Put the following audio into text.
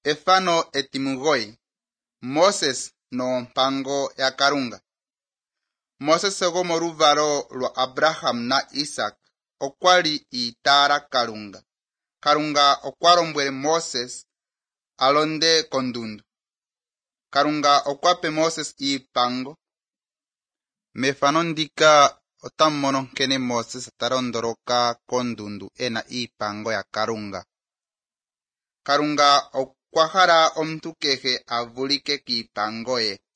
Efano etimugoyi. Moses no mpango ya Kalunga. Moses ogo moruvalo lwa Abraham na Isaac okwali itara Kalunga. Kalunga okwalombwele Moses alonde kondundu. Kalunga okwape Moses ipango. Mefano ndika otamono nkene Moses talondoloka kondundu ena ipango ya Kalunga. Kalunga okwahala omuntu kehe avulike kiipango ye.